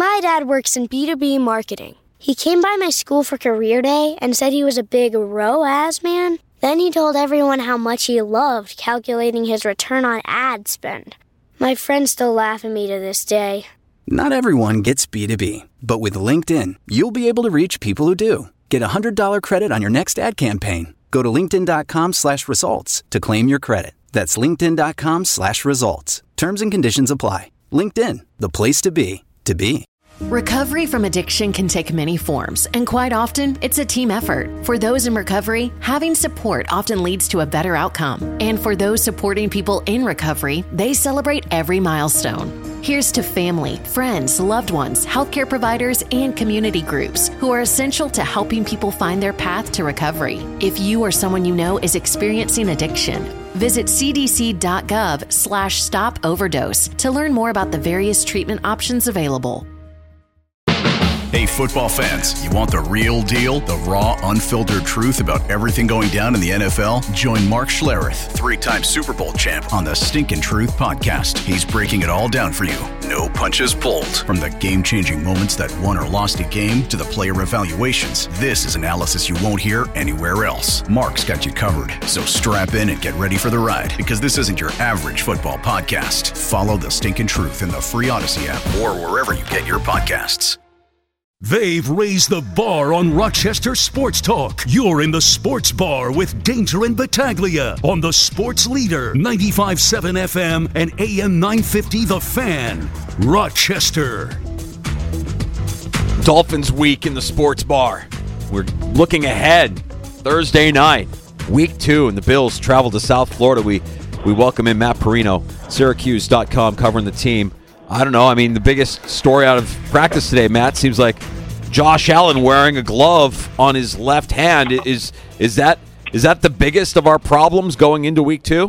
My dad works in B2B marketing. He came by my school for career day and said he was a big ROAS man. Then he told everyone how much he loved calculating his return on ad spend. My friends still laugh at me to this day. Not everyone gets B2B, but with LinkedIn, you'll be able to reach people who do. Get a $100 credit on your next ad campaign. Go to linkedin.com/results to claim your credit. That's linkedin.com/results. Terms and conditions apply. LinkedIn, the place to be, to be. Recovery from addiction can take many forms, and quite often, it's a team effort. For those in recovery, having support often leads to a better outcome. And for those supporting people in recovery, they celebrate every milestone. Here's to family, friends, loved ones, healthcare providers, and community groups who are essential to helping people find their path to recovery. If you or someone you know is experiencing addiction, visit cdc.gov/stop overdose to learn more about the various treatment options available. Hey, football fans, you want the real deal, the raw, unfiltered truth about everything going down in the NFL? Join Mark Schlereth, three-time Super Bowl champ, on the Stinkin' Truth podcast. He's breaking it all down for you. No punches pulled. From the game-changing moments that won or lost a game to the player evaluations, this is analysis you won't hear anywhere else. Mark's got you covered, so strap in and get ready for the ride, because this isn't your average football podcast. Follow the Stinkin' Truth in the free Odyssey app or wherever you get your podcasts. They've raised the bar on Rochester Sports Talk. You're in the Sports Bar with Danger and Battaglia on the Sports Leader, 95.7 FM and AM 950 The Fan, Rochester. Dolphins week in the Sports Bar. We're looking ahead. Thursday night, week 2, and the Bills travel to South Florida. We welcome in Matt Perino, Syracuse.com, covering the team. I don't know. I mean, the biggest story out of practice today, Matt, seems like Josh Allen wearing a glove on his left hand. Is that the biggest of our problems going into week 2?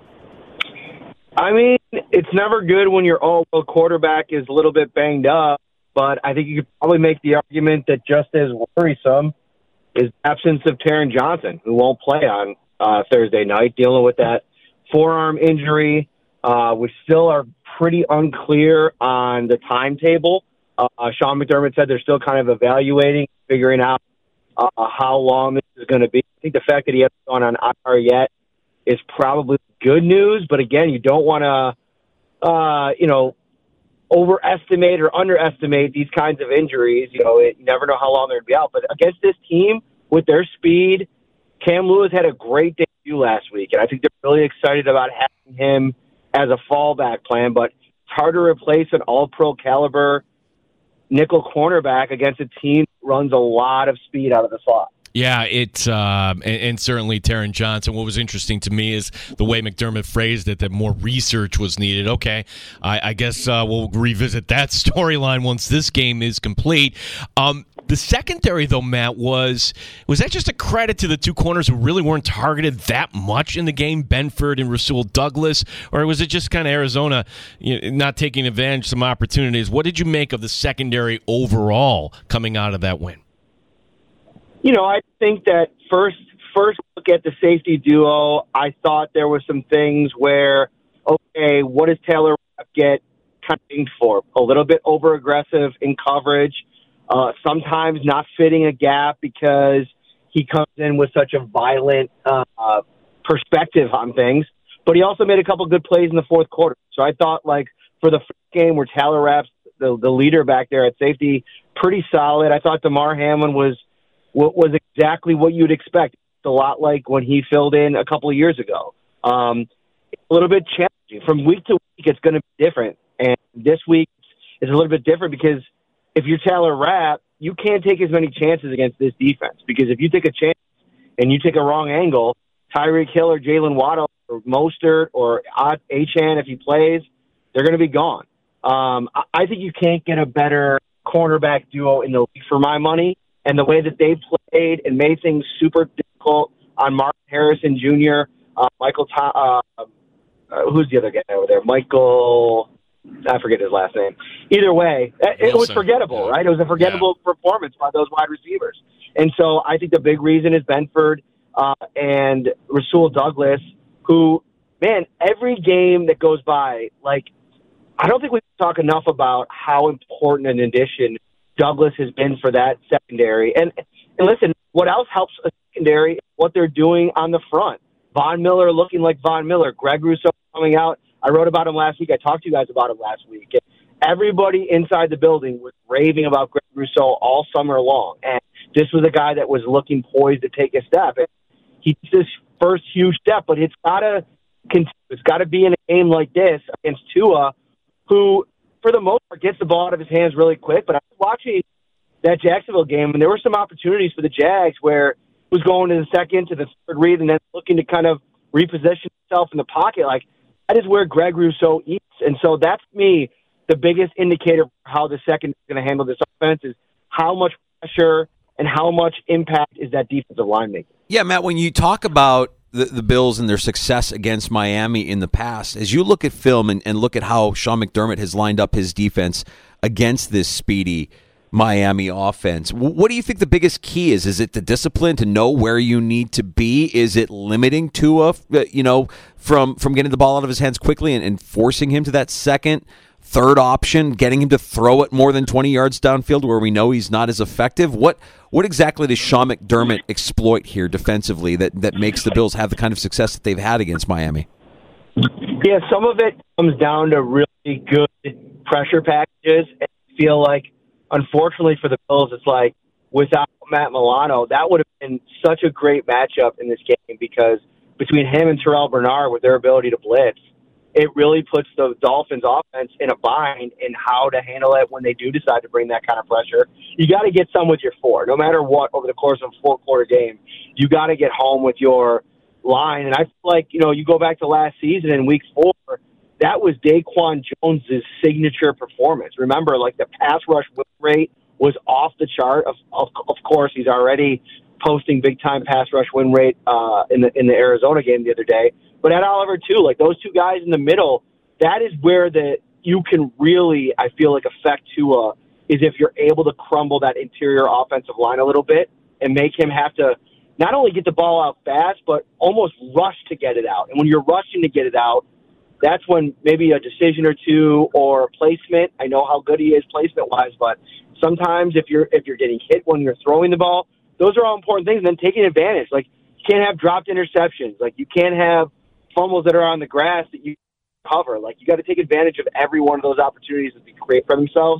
I mean, it's never good when your all-world quarterback is a little bit banged up, but I think you could probably make the argument that just as worrisome is the absence of Taron Johnson, who won't play on Thursday night, dealing with that forearm injury. We still are pretty unclear on the timetable. Sean McDermott said they're still kind of evaluating, figuring out how long this is going to be. I think the fact that he hasn't gone on IR yet is probably good news, but again, you don't want to, overestimate or underestimate these kinds of injuries. You never know how long they're going to be out. But against this team, with their speed, Cam Lewis had a great debut last week, and I think they're really excited about having him as a fallback plan, but it's hard to replace an all-pro caliber nickel cornerback against a team that runs a lot of speed out of the slot. Yeah, it's and certainly Taron Johnson. What was interesting to me is the way McDermott phrased it, that more research was needed. Okay, I guess we'll revisit that storyline once this game is complete. The secondary, though, Matt, was that just a credit to the two corners who really weren't targeted that much in the game, Benford and Rasul Douglas, or was it just kind of Arizona not taking advantage of some opportunities? What did you make of the secondary overall coming out of that win? I think that first look at the safety duo, I thought there were some things where, okay, what does Taylor get kind of dinged for? A little bit over-aggressive in coverage, sometimes not fitting a gap because he comes in with such a violent perspective on things. But he also made a couple good plays in the fourth quarter. So I thought, for the first game where Taylor Rapp's the leader back there at safety, pretty solid. I thought Damar Hamlin was exactly what you'd expect. It's a lot like when he filled in a couple of years ago. A little bit challenging. From week to week, it's going to be different. And this week is a little bit different because if you're Taylor Rapp, you can't take as many chances against this defense. Because if you take a chance and you take a wrong angle, Tyreek Hill or Jalen Waddle or Mostert or Achane, if he plays, they're going to be gone. I think you can't get a better cornerback duo in the league for my money. And the way that they played and made things super difficult on Martin Harrison Jr., who's the other guy over there? Michael, I forget his last name. Either way, it was forgettable, right? It was a forgettable performance by those wide receivers. And so I think the big reason is Benford and Rasul Douglas, who, man, every game that goes by, I don't think we talk enough about how important an addition Douglas has been for that secondary. And listen, what else helps a secondary is what they're doing on the front. Von Miller looking like Von Miller. Greg Rousseau coming out. I wrote about him last week. I talked to you guys about him last week. Everybody inside the building was raving about Greg Rousseau all summer long. And this was a guy that was looking poised to take a step. And he's his first huge step, but it's got to continue. It's got to be in a game like this against Tua, who, for the most part, gets the ball out of his hands really quick. But I was watching that Jacksonville game, and there were some opportunities for the Jags where he was going to the second, to the third read, and then looking to kind of reposition himself in the pocket. Like, that is where Greg Rousseau eats. And so that's, to me, the biggest indicator for how the second is going to handle this offense is how much pressure and how much impact is that defensive line making. Yeah, Matt, when you talk about the Bills and their success against Miami in the past, as you look at film and look at how Sean McDermott has lined up his defense against this speedy Miami offense, what do you think the biggest key is? Is it the discipline to know where you need to be? Is it limiting Tua, from getting the ball out of his hands quickly and forcing him to that second, third option, getting him to throw it more than 20 yards downfield where we know he's not as effective? What exactly does Sean McDermott exploit here defensively that makes the Bills have the kind of success that they've had against Miami? Yeah, some of it comes down to really good pressure packages. I feel like, unfortunately for the Bills, it's like without Matt Milano, that would have been such a great matchup in this game, because between him and Terrell Bernard with their ability to blitz, it really puts the Dolphins offense in a bind in how to handle it when they do decide to bring that kind of pressure. You got to get some with your four. No matter what, over the course of a 4-quarter game, you got to get home with your line. And I feel like, you go back to last season in week 4, that was Daquan Jones' signature performance. Remember, like, the pass rush win rate was off the chart. Of course, he's already posting big-time pass rush win rate in the Arizona game the other day. But Ed Oliver, too, like those two guys in the middle, that is where you can really, I feel like, affect Tua, is if you're able to crumble that interior offensive line a little bit and make him have to not only get the ball out fast, but almost rush to get it out. And when you're rushing to get it out, that's when maybe a decision or two or placement, I know how good he is placement-wise, but sometimes if you're getting hit when you're throwing the ball, those are all important things. And then taking advantage. Like, you can't have dropped interceptions. Like, you can't have fumbles that are on the grass that you cover. Like, you got to take advantage of every one of those opportunities that they create for themselves.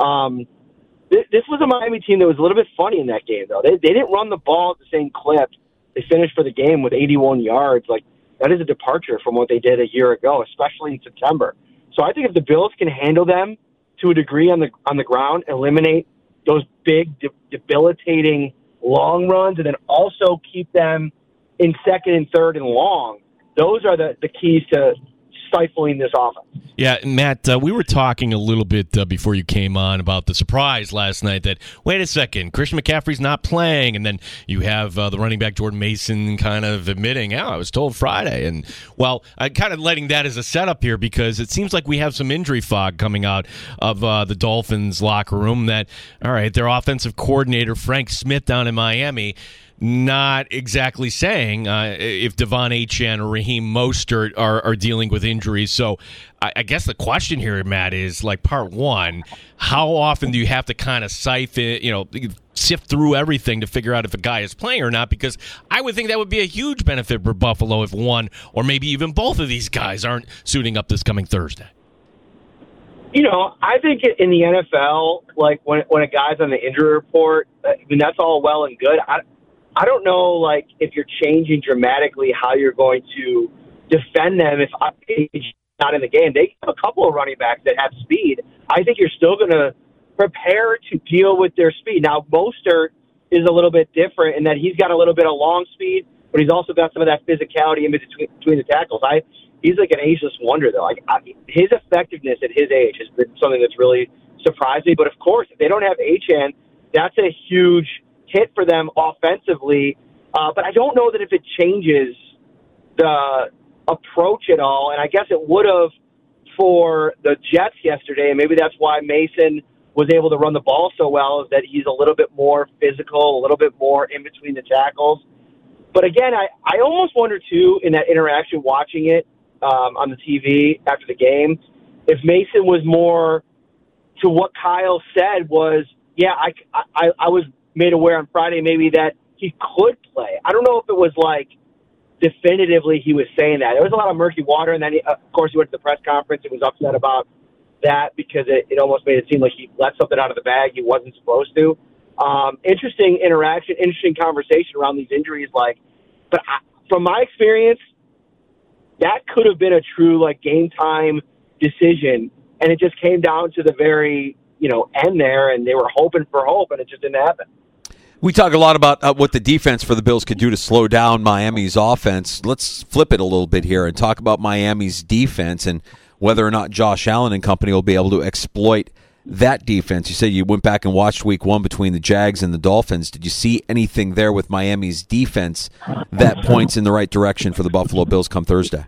This was a Miami team that was a little bit funny in that game, though. They didn't run the ball at the same clip. They finished for the game with 81 yards. Like, that is a departure from what they did a year ago, especially in September. So I think if the Bills can handle them to a degree on the ground, eliminate those big, debilitating long runs, and then also keep them in second and third and long, those are the keys to stifling this offense. Yeah, Matt, we were talking a little bit before you came on about the surprise last night that, wait a second, Christian McCaffrey's not playing, and then you have the running back Jordan Mason kind of admitting, I was told Friday. And, well, I'm kind of letting that as a setup here, because it seems like we have some injury fog coming out of the Dolphins locker room that, all right, their offensive coordinator, Frank Smith down in Miami, not exactly saying if Devon Achane or Raheem Mostert are dealing with injuries. So I guess the question here, Matt, is like part one, how often do you have to kind of sift through everything to figure out if a guy is playing or not? Because I would think that would be a huge benefit for Buffalo if one or maybe even both of these guys aren't suiting up this coming Thursday. I think in the NFL, like when a guy's on the injury report, I mean, that's all well and good. I don't know, like, if you're changing dramatically how you're going to defend them if he's not in the game. They have a couple of running backs that have speed. I think you're still going to prepare to deal with their speed. Now, Mostert is a little bit different in that he's got a little bit of long speed, but he's also got some of that physicality in between the tackles. He's like an ageless wonder, though. His effectiveness at his age has been something that's really surprised me. But, of course, if they don't have Achane, that's a huge hit for them offensively, but I don't know that if it changes the approach at all, and I guess it would have for the Jets yesterday, and maybe that's why Mason was able to run the ball so well, is that he's a little bit more physical, a little bit more in between the tackles. But again, I almost wonder, too, in that interaction, watching it on the TV after the game, if Mason was more to what Kyle said was, yeah, I was made aware on Friday maybe that he could play. I don't know if it was like definitively he was saying that. There was a lot of murky water, and then, of course, he went to the press conference and was upset about that because it almost made it seem like he let something out of the bag he wasn't supposed to. Interesting interaction, interesting conversation around these injuries. But from my experience, that could have been a true game time decision, and it just came down to the very end there, and they were hoping for hope, and it just didn't happen. We talk a lot about what the defense for the Bills could do to slow down Miami's offense. Let's flip it a little bit here and talk about Miami's defense and whether or not Josh Allen and company will be able to exploit that defense. You said you went back and watched week 1 between the Jags and the Dolphins. Did you see anything there with Miami's defense that points in the right direction for the Buffalo Bills come Thursday?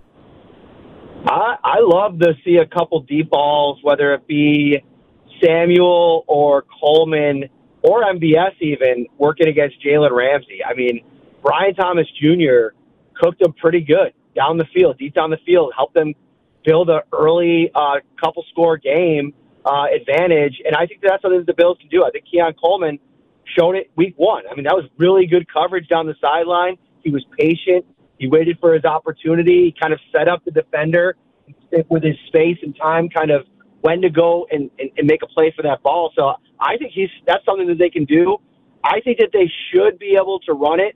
I love to see a couple deep balls, whether it be Samuel or Coleman or MVS even, working against Jalen Ramsey. I mean, Brian Thomas Jr. cooked them pretty good down the field, deep down the field, helped them build an early couple score game advantage, and I think that's something that the Bills can do. I think Keon Coleman showed it week 1. I mean, that was really good coverage down the sideline. He was patient. He waited for his opportunity. He kind of set up the defender with his space and time, kind of when to go and make a play for that ball. So I think that's something that they can do. I think that they should be able to run it.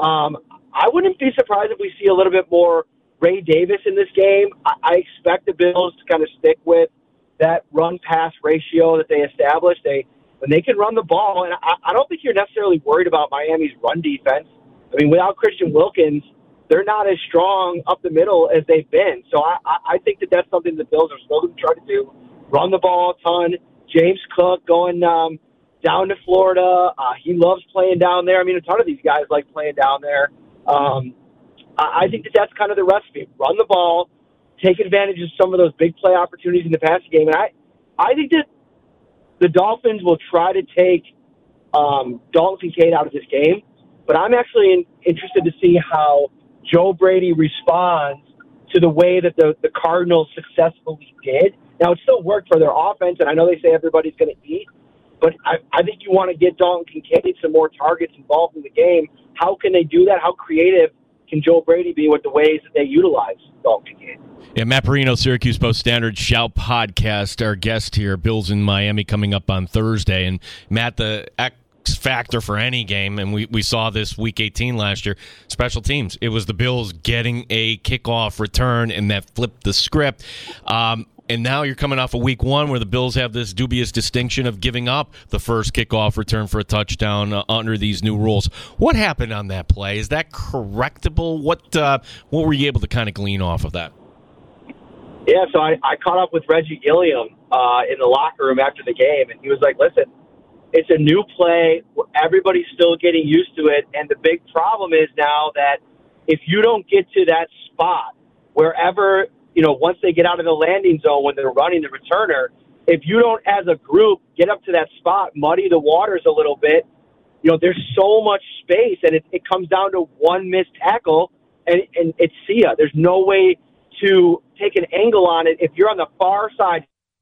I wouldn't be surprised if we see a little bit more Ray Davis in this game. I expect the Bills to kind of stick with that run-pass ratio that they established. When they can run the ball, and I don't think you're necessarily worried about Miami's run defense. I mean, without Christian Wilkins, they're not as strong up the middle as they've been. So I think that that's something the Bills are still going to try to do. Run the ball a ton. James Cook going down to Florida. He loves playing down there. I mean, a ton of these guys like playing down there. I think that that's kind of the recipe. Run the ball, take advantage of some of those big play opportunities in the passing game. And I think that the Dolphins will try to take Dalton Kincaid out of this game. But I'm actually interested to see how Joe Brady responds to the way that the Cardinals successfully did. Now, it still worked for their offense, and I know they say everybody's going to eat, but I think you want to get Dalton Kincaid some more targets involved in the game. How can they do that? How creative can Joe Brady be with the ways that they utilize Dalton Kincaid? Yeah, Matt Perino, Syracuse Post-Standard Shout podcast, our guest here. Bills in Miami coming up on Thursday. And, Matt, the factor for any game, and we saw this week 18 last year, special teams. It was the Bills getting a kickoff return, and that flipped the script. And now you're coming off of week 1 where the Bills have this dubious distinction of giving up the first kickoff return for a touchdown under these new rules. What happened on that play? Is that correctable? What were you able to kind of glean off of that? Yeah, so I caught up with Reggie Gilliam in the locker room after the game, and he was like, listen, it's a new play. Everybody's still getting used to it, and the big problem is now that if you don't get to that spot, wherever, once they get out of the landing zone when they're running the returner, if you don't, as a group, get up to that spot, muddy the waters a little bit, there's so much space, and it comes down to one missed tackle, and it's see ya. There's no way to take an angle on it. If you're on the far side,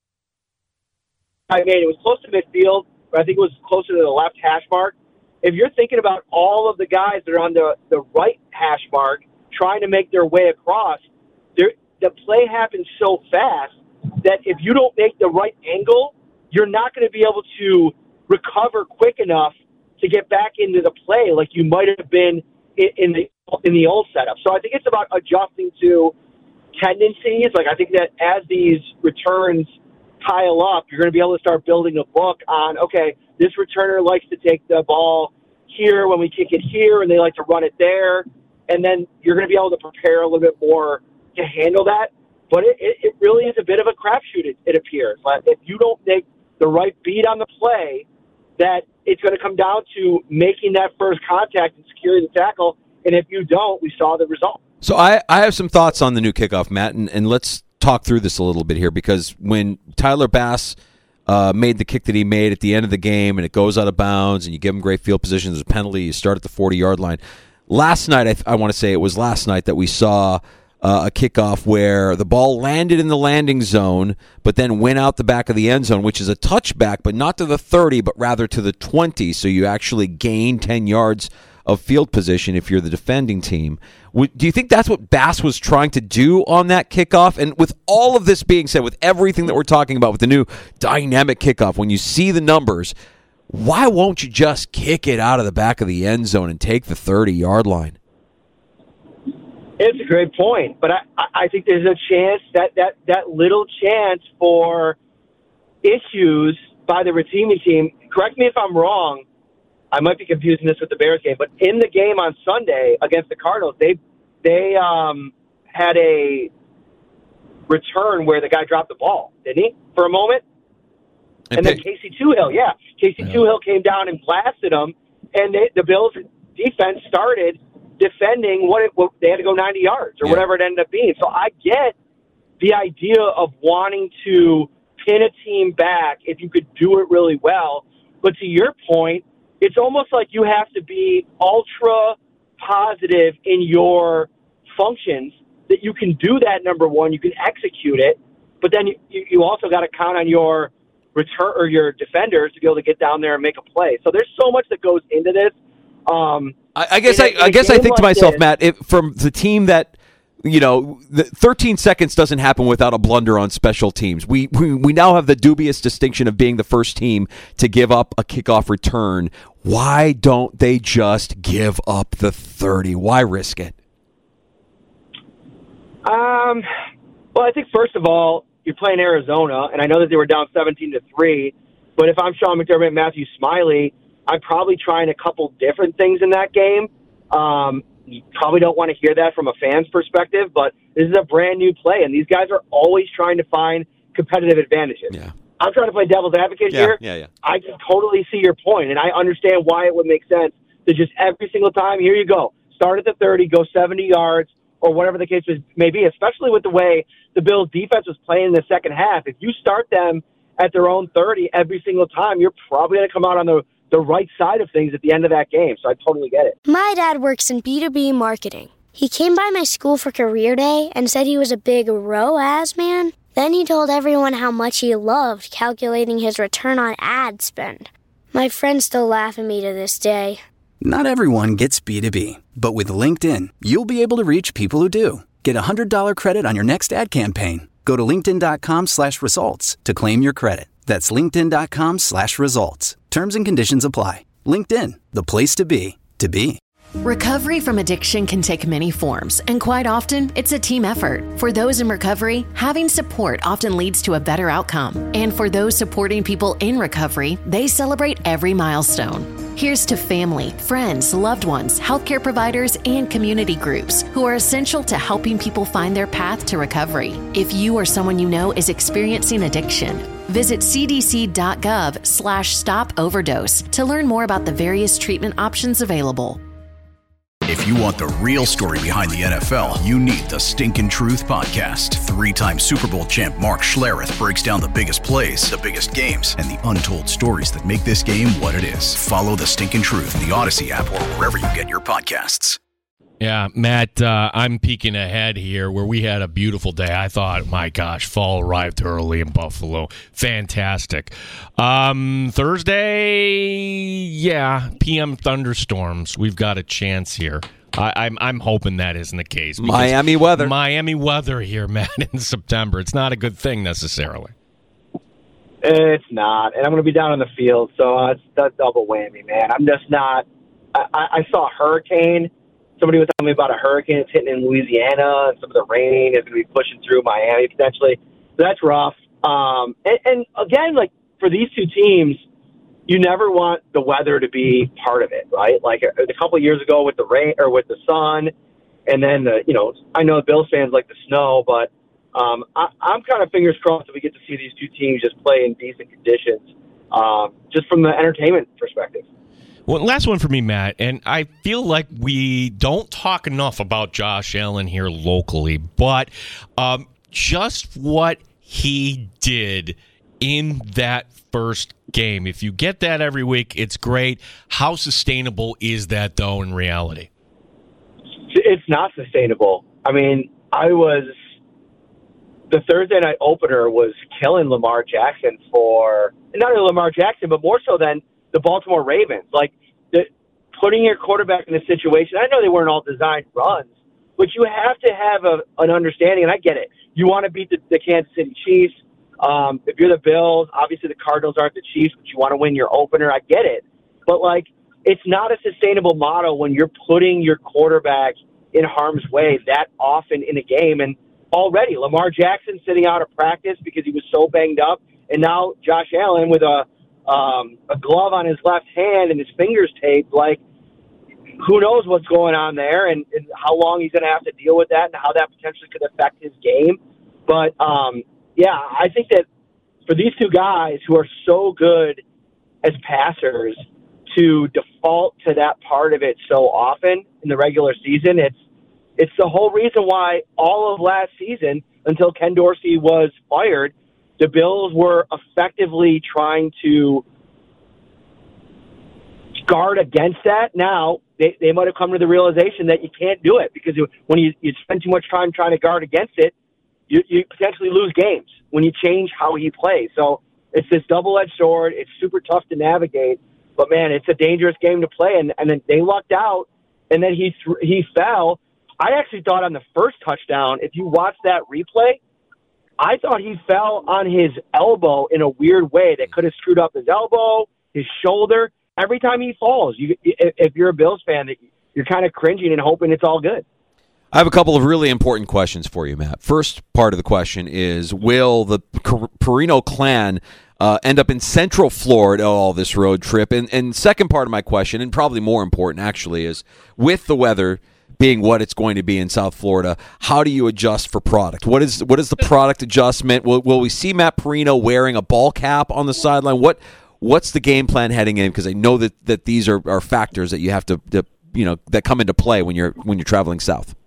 it was close to midfield, but I think it was closer to the left hash mark. If you're thinking about all of the guys that are on the right hash mark trying to make their way across, the play happens so fast that if you don't make the right angle, you're not going to be able to recover quick enough to get back into the play like you might have been in the old setup. So I think it's about adjusting to tendencies. Like, I think that as these returns pile up, you're going to be able to start building a book on, okay, this returner likes to take the ball here when we kick it here, and they like to run it there. And then you're going to be able to prepare a little bit more to handle that. But it really is a bit of a crapshoot, it appears. Like, if you don't make the right beat on the play, that it's going to come down to making that first contact and securing the tackle. And if you don't, we saw the result. So I have some thoughts on the new kickoff, Matt, and let's talk through this a little bit here, because when Tyler Bass made the kick that he made at the end of the game and it goes out of bounds and you give him great field position, there's a penalty, you start at the 40-yard line. Last night, I want to say it was last night that we saw a kickoff where the ball landed in the landing zone, but then went out the back of the end zone, which is a touchback, but not to the 30, but rather to the 20. So you actually gain 10 yards of field position if you're the defending team. Do you think that's what Bass was trying to do on that kickoff? And with all of this being said, with everything that we're talking about with the new dynamic kickoff, when you see the numbers, why won't you just kick it out of the back of the end zone and take the 30-yard line? It's a great point, but I think there's a chance that little chance for issues by the receiving team. Correct me if I'm wrong. I might be confusing this with the Bears game, but in the game on Sunday against the Cardinals, they had a return where the guy dropped the ball, didn't he, for a moment? And then Casey Toohill came down and blasted him, and the Bills' defense started defending what they had to go 90 yards or whatever it ended up being. So I get the idea of wanting to pin a team back if you could do it really well, but to your point, it's almost like you have to be ultra positive in your functions that you can do that. Number one, you can execute it, but then you also got to count on your return or your defenders to be able to get down there and make a play. So there's so much that goes into this. I guess I think to myself, Matt, from the team that, the 13 seconds doesn't happen without a blunder on special teams. We now have the dubious distinction of being the first team to give up a kickoff return. Why don't they just give up the 30? Why risk it? Well, I think first of all, you're playing Arizona, and I know that they were down 17-3. But if I'm Sean McDermott and Matthew Smiley, I'm probably trying a couple different things in that game. You probably don't want to hear that from a fan's perspective, but this is a brand new play, and these guys are always trying to find competitive advantages. Yeah. I'm trying to play devil's advocate here. Yeah. I can totally see your point, and I understand why it would make sense to just every single time, here you go, start at the 30, go 70 yards, or whatever the case may be, especially with the way the Bills' defense was playing in the second half. If you start them at their own 30 every single time, you're probably going to come out on the right side of things at the end of that game. So I totally get it. My dad works in B2B marketing. He came by my school for career day and said he was a big ROAS man. Then he told everyone how much he loved calculating his return on ad spend. My friends still laugh at me to this day. Not everyone gets B2B, but with LinkedIn, you'll be able to reach people who do. Get a $100 credit on your next ad campaign. Go to linkedin.com/results to claim your credit. That's linkedin.com/results. Terms and conditions apply. LinkedIn, the place to be, to be. Recovery from addiction can take many forms, and quite often, it's a team effort. For those in recovery, having support often leads to a better outcome. And for those supporting people in recovery, they celebrate every milestone. Here's to family, friends, loved ones, healthcare providers, and community groups who are essential to helping people find their path to recovery. If you or someone you know is experiencing addiction, visit cdc.gov/stop-overdose to learn more about the various treatment options available. If you want the real story behind the NFL, you need the Stinkin' Truth Podcast. 3-time Super Bowl champ Mark Schlereth breaks down the biggest plays, the biggest games, and the untold stories that make this game what it is. Follow the Stinkin' Truth in the Odyssey app or wherever you get your podcasts. Yeah, Matt, I'm peeking ahead here where we had a beautiful day. I thought, my gosh, fall arrived early in Buffalo. Fantastic. Thursday, PM thunderstorms. We've got a chance here. I'm hoping that isn't the case. Miami weather here, Matt, in September. It's not a good thing necessarily. It's not. And I'm going to be down on the field, so it's a double whammy, man. I'm just not. I saw a hurricane. Somebody was telling me about a hurricane that's hitting in Louisiana, and some of the rain is going to be pushing through Miami potentially. So that's rough. And again, like for these two teams, you never want the weather to be part of it, right? Like a couple of years ago with the rain or with the sun, and then I know the Bills fans like the snow, but I'm kind of fingers crossed that we get to see these two teams just play in decent conditions, just from the entertainment perspective. Well, last one for me, Matt, and I feel like we don't talk enough about Josh Allen here locally, but just what he did in that first game. If you get that every week, it's great. How sustainable is that, though, in reality? It's not sustainable. I mean, the Thursday night opener was killing Lamar Jackson for not only Lamar Jackson, but more so than the Baltimore Ravens. Like putting your quarterback in a situation. I know they weren't all designed runs, but you have to have an understanding, and I get it. You want to beat the Kansas City Chiefs. If you're the Bills, obviously the Cardinals aren't the Chiefs, but you want to win your opener. I get it. But, like, it's not a sustainable model when you're putting your quarterback in harm's way that often in a game. And already Lamar Jackson sitting out of practice because he was so banged up, and now Josh Allen with a glove on his left hand and his fingers taped. Like, who knows what's going on there and how long he's going to have to deal with that and how that potentially could affect his game. But, yeah, I think that for these two guys who are so good as passers to default to that part of it so often in the regular season, it's the whole reason why all of last season, until Ken Dorsey was fired, the Bills were effectively trying to guard against that. Now, they might have come to the realization that you can't do it because when you spend too much time trying to guard against it, you potentially lose games when you change how he plays. So it's this double-edged sword. It's super tough to navigate. But, man, it's a dangerous game to play. And then they lucked out, and then he fell. I actually thought on the first touchdown, if you watch that replay, I thought he fell on his elbow in a weird way that could have screwed up his elbow, his shoulder. Every time he falls, if you're a Bills fan, you're kind of cringing and hoping it's all good. I have a couple of really important questions for you, Matt. First part of the question is, will the Perino clan end up in Central Florida all this road trip? And second part of my question, and probably more important actually, is with the weather being what it's going to be in South Florida, how do you adjust for product? What is the product adjustment? Will we see Matt Perino wearing a ball cap on the sideline? What's the game plan heading in? Because I know that these are factors that you have to that come into play when you're traveling south.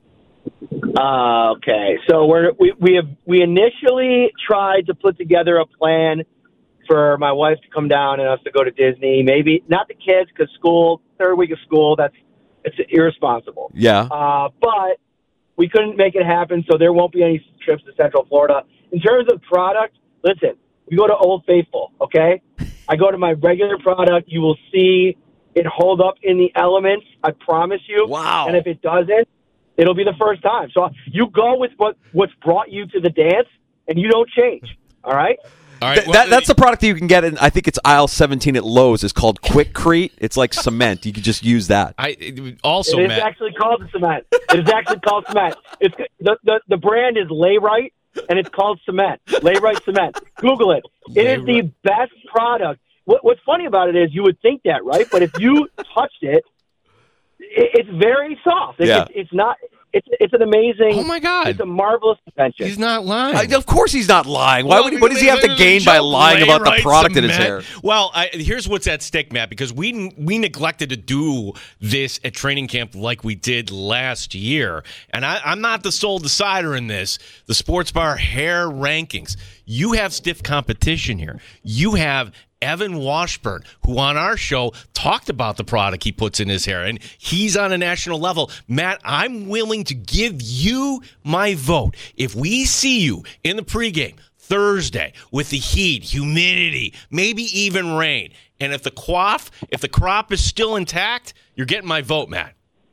Okay, so we initially tried to put together a plan for my wife to come down and us to go to Disney. Maybe not the kids because third week of school, it's irresponsible. Yeah. But we couldn't make it happen, so there won't be any trips to Central Florida. In terms of product, listen, we go to Old Faithful, okay? I go to my regular product. You will see it hold up in the elements. I promise you. Wow. And if it doesn't, it'll be the first time. So you go with what's brought you to the dance, and you don't change, all right? All right, that's the product that you can get in. I think it's aisle 17 at Lowe's. It's called Quickcrete. It's like cement. You can just use that. It is actually called cement. It is actually called cement. It's the brand is Layrite, and it's called cement. Layrite cement. Google it. It is the best product. What's funny about it is you would think that, right? But if you touched it, it's very soft. It's not. It's an amazing. Oh my God! It's a marvelous invention. He's not lying. Of course, he's not lying. What does he have to gain by lying about the product in his hair? Well, here's what's at stake, Matt. Because we neglected to do this at training camp like we did last year, and I'm not the sole decider in this. The Sports Bar hair rankings. You have stiff competition here. You have Evan Washburn, who on our show talked about the product he puts in his hair, and he's on a national level. Matt, I'm willing to give you my vote. If we see you in the pregame Thursday with the heat, humidity, maybe even rain, and if the crop is still intact, you're getting my vote, Matt.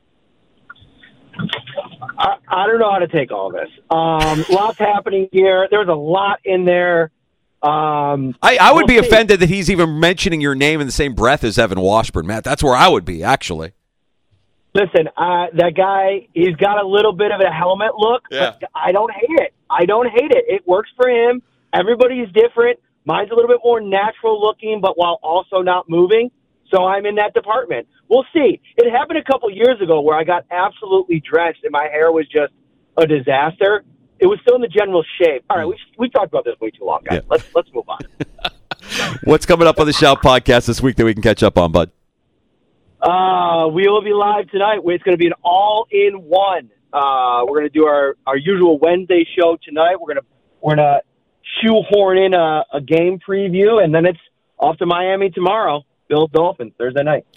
I don't know how to take all this. Lots happening here. There's a lot in there. I would be offended that he's even mentioning your name in the same breath as Evan Washburn, Matt. That's where I would be, actually. Listen, that guy, he's got a little bit of a helmet look, but I don't hate it. It works for him. Everybody's different. Mine's a little bit more natural looking, but while also not moving. So I'm in that department. We'll see. It happened a couple years ago where I got absolutely drenched and my hair was just a disaster. It was still in the general shape. All right, we talked about this way too long, guys. Yeah. Let's move on. What's coming up on the Shout podcast this week that we can catch up on, bud? We will be live tonight. It's going to be an all-in-one. We're going to do our usual Wednesday show tonight. We're gonna shoehorn in a game preview, and then it's off to Miami tomorrow. Bills Dolphins Thursday night.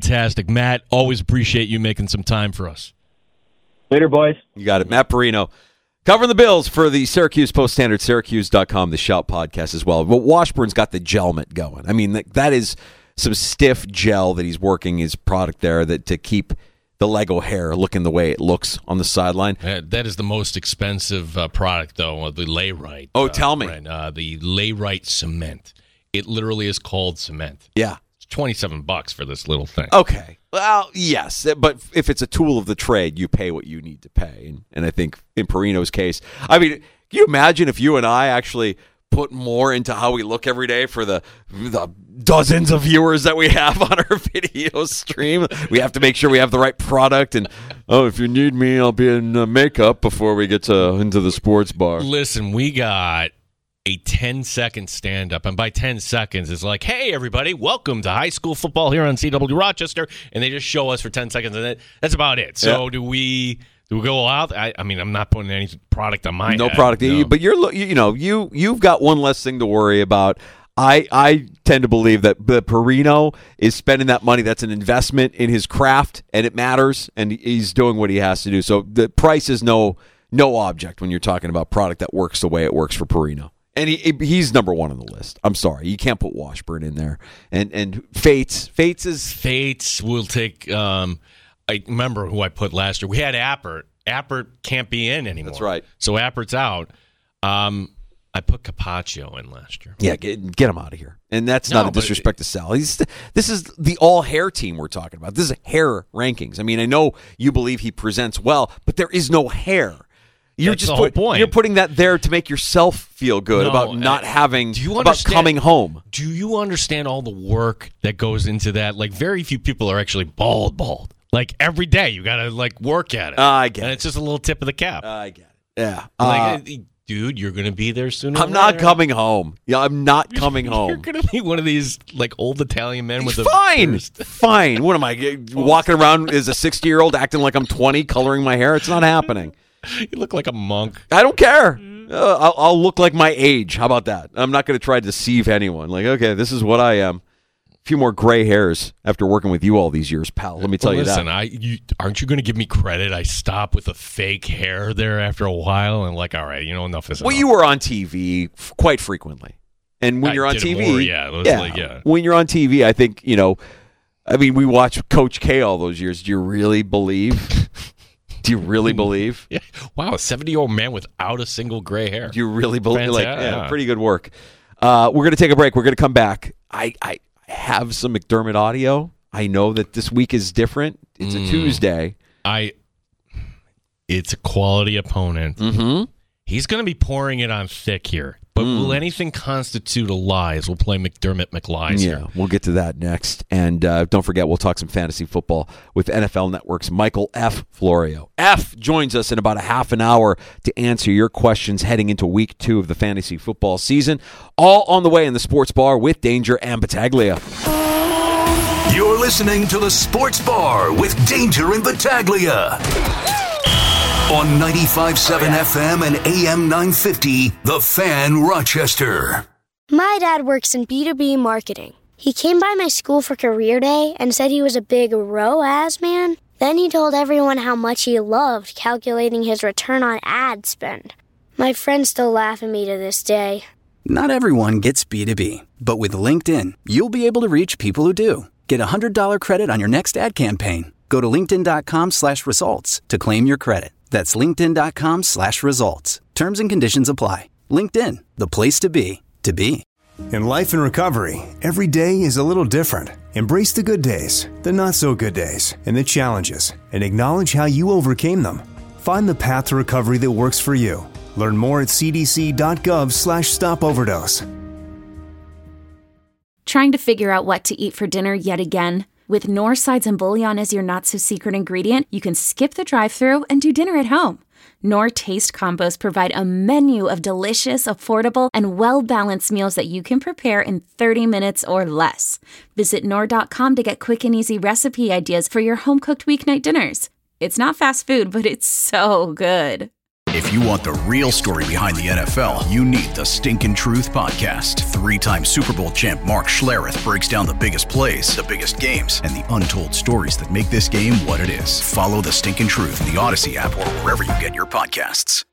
Fantastic, Matt. Always appreciate you making some time for us. Later, boys. You got it. Matt Perino, Covering the Bills for the Syracuse Post-Standard, Syracuse.com, the Shout podcast as well. But Washburn's got the gelment going. I mean, that is some stiff gel that he's working his product there to keep the Lego hair looking the way it looks on the sideline. That is the most expensive product, though, the Layrite. Oh, tell me. The Layrite cement. It literally is called cement. Yeah. It's $27 for this little thing. Okay. Well, yes, but if it's a tool of the trade, you pay what you need to pay. And I think in Perino's case, I mean, can you imagine if you and I actually put more into how we look every day for the dozens of viewers that we have on our video stream? We have to make sure we have the right product. And, if you need me, I'll be in makeup before we get into the sports bar. Listen, we got a 10-second stand-up, and by 10 seconds, it's like, hey, everybody, welcome to high school football here on CW Rochester, and they just show us for 10 seconds, and that's about it. So do we go out? I mean, I'm not putting any product on my head. Product, no. But you've got one less thing to worry about. I tend to believe that Perino is spending that money. That's an investment in his craft, and it matters, and he's doing what he has to do. So the price is no object when you're talking about product that works the way it works for Perino. And he's number one on the list. I'm sorry. You can't put Washburn in there. And Fates will take I remember who I put last year. We had Appert. Appert can't be in anymore. That's right. So Appert's out. I put Capaccio in last year. Yeah, get him out of here. And that's not a disrespect to Sal. This is the all-hair team we're talking about. This is hair rankings. I mean, I know you believe he presents well, but there is no hair. That's the whole point. You're putting that there to make yourself feel good about not having, about coming home. Do you understand all the work that goes into that? Like, very few people are actually bald. Like, every day you got to, work at it. I get it. And it's just a little tip of the cap. I get it. Yeah. Dude, you're going to be there sooner. I'm not coming home. Yeah, I'm not coming home. You're going to be one of these, old Italian men with Fine. What am I, walking around as a 60-year-old acting like I'm 20, coloring my hair? It's not happening. You look like a monk. I don't care. I'll look like my age. How about that? I'm not going to try to deceive anyone. Okay, this is what I am. A few more gray hairs after working with you all these years, pal. Let me tell you that. Listen, aren't you going to give me credit? I stopped with a fake hair there after a while, and all right, enough is enough. Well, you were on TV quite frequently, and when you're on TV, when you're on TV, I think we watched Coach K all those years. Do you really believe? Do you really believe? Yeah. Wow, a 70-year-old man without a single gray hair. Do you really believe? Pretty good work. We're going to take a break. We're going to come back. I have some McDermott audio. I know that this week is different. It's a Tuesday. It's a quality opponent. Mm-hmm. He's going to be pouring it on thick here. But will anything constitute a lie as we'll play McDermott McLies here? Yeah, we'll get to that next. And don't forget, we'll talk some fantasy football with NFL Network's Michael F. Florio. F joins us in about a half an hour to answer your questions heading into week 2 of the fantasy football season. All on the way in the Sports Bar with Danger and Battaglia. You're listening to the Sports Bar with Danger and Battaglia. On 95.7 FM and AM 950, The Fan Rochester. My dad works in B2B marketing. He came by my school for career day and said he was a big ROAS man. Then he told everyone how much he loved calculating his return on ad spend. My friends still laugh at me to this day. Not everyone gets B2B, but with LinkedIn, you'll be able to reach people who do. Get a $100 credit on your next ad campaign. Go to linkedin.com/results to claim your credit. That's linkedin.com/results. Terms and conditions apply. LinkedIn, the place to be, to be. In life and recovery, every day is a little different. Embrace the good days, the not so good days, and the challenges, and acknowledge how you overcame them. Find the path to recovery that works for you. Learn more at cdc.gov/stopoverdose. Trying to figure out what to eat for dinner yet again? With Knorr sides and bouillon as your not-so-secret ingredient, you can skip the drive-thru and do dinner at home. Knorr Taste Combos provide a menu of delicious, affordable, and well-balanced meals that you can prepare in 30 minutes or less. Visit Knorr.com to get quick and easy recipe ideas for your home-cooked weeknight dinners. It's not fast food, but it's so good. If you want the real story behind the NFL, you need the Stinkin' Truth Podcast. 3-time Super Bowl champ Mark Schlereth breaks down the biggest plays, the biggest games, and the untold stories that make this game what it is. Follow the Stinkin' Truth in the Odyssey app or wherever you get your podcasts.